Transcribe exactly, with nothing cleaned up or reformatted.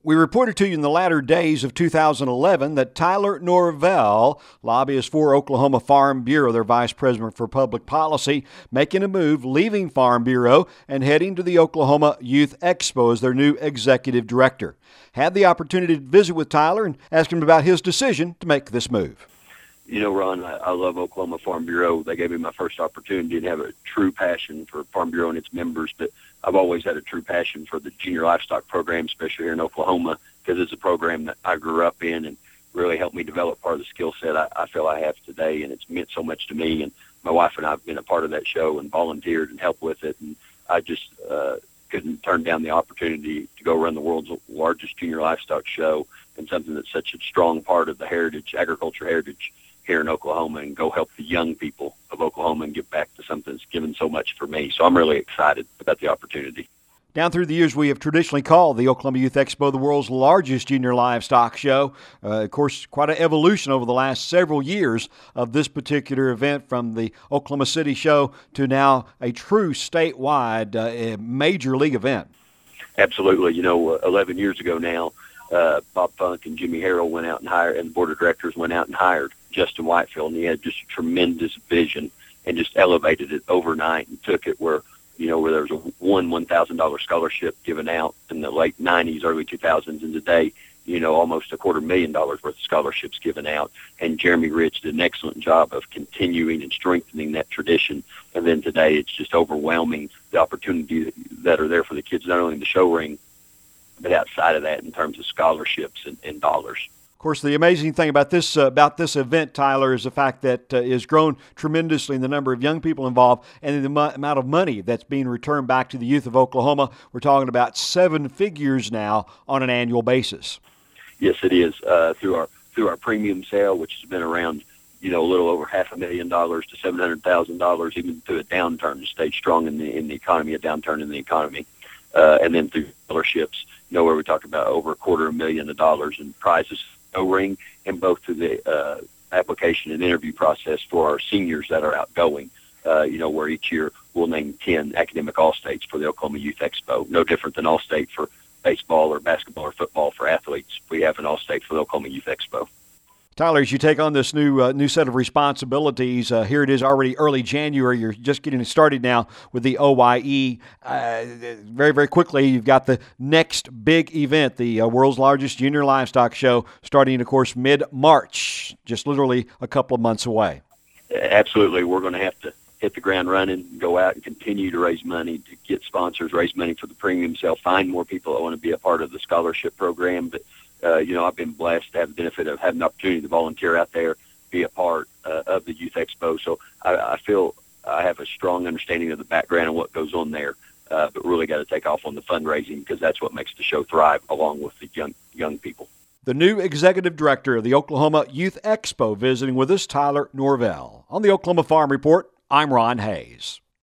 We reported to you in the latter days of two thousand eleven that Tyler Norvell, lobbyist for Oklahoma Farm Bureau, their vice president for public policy, making a move, leaving Farm Bureau and heading to the Oklahoma Youth Expo as their new executive director. Had the opportunity to visit with Tyler and ask him about his decision to make this move. You know, Ron, I, I love Oklahoma Farm Bureau. They gave me my first opportunity to have a true passion for Farm Bureau and its members, but I've always had a true passion for the junior livestock program, especially here in Oklahoma, because it's a program that I grew up in and really helped me develop part of the skill set I, I feel I have today, and it's meant so much to me. And my wife and I have been a part of that show and volunteered and helped with it, and I just uh, couldn't turn down the opportunity to go run the world's largest junior livestock show and something that's such a strong part of the heritage, agriculture heritage here in Oklahoma, and go help the young people of Oklahoma and give back to something that's given so much for me. So I'm really excited about the opportunity. Down through the years, we have traditionally called the Oklahoma Youth Expo the world's largest junior livestock show. Uh, of course, quite an evolution over the last several years of this particular event, from the Oklahoma City show to now a true statewide uh, major league event. Absolutely. You know, uh, eleven years ago now, uh, Bob Funk and Jimmy Harrell went out and hired, and the board of directors went out and hired Justin Whitefield, and he had just a tremendous vision and just elevated it overnight and took it where, you know, where there was a one one thousand dollars scholarship given out in the late nineties, early two thousands, and today, you know, almost a quarter million dollars worth of scholarships given out. And Jeremy Rich did an excellent job of continuing and strengthening that tradition. And then today, it's just overwhelming the opportunity that are there for the kids, not only in the show ring, but outside of that in terms of scholarships and, and dollars. Of course, the amazing thing about this uh, about this event, Tyler, is the fact that uh, it's grown tremendously in the number of young people involved and in the mo- amount of money that's being returned back to the youth of Oklahoma. We're talking about seven figures now on an annual basis. Yes, it is. Uh, through our through our premium sale, which has been around, you know, a little over half a million dollars to seven hundred thousand dollars, even through a downturn, to stay strong in the in the economy, a downturn in the economy, uh, and then through scholarships, you know, where we talk about over a quarter of a million of dollars in prizes. Ring, and both through the uh, application and interview process for our seniors that are outgoing, uh, you know, where each year we'll name ten academic All-States for the Oklahoma Youth Expo. No different than All-State for baseball or basketball or football for athletes. We have an All-State for the Oklahoma Youth Expo. Tyler, as you take on this new uh, new set of responsibilities, uh, here it is already early January. You're just getting started now with the O Y E. Uh, very, very quickly, you've got the next big event, the uh, world's largest junior livestock show, starting, of course, mid-March, just literally a couple of months away. Absolutely. We're going to have to hit the ground running, go out and continue to raise money, to get sponsors, raise money for the premium sale, find more people that want to be a part of the scholarship program. But Uh, you know, I've been blessed to have the benefit of having the opportunity to volunteer out there, be a part uh, of the Youth Expo. So I, I feel I have a strong understanding of the background and what goes on there, uh, but really got to take off on the fundraising, because that's what makes the show thrive, along with the young young people. The new executive director of the Oklahoma Youth Expo visiting with us, Tyler Norvell. On the Oklahoma Farm Report, I'm Ron Hayes.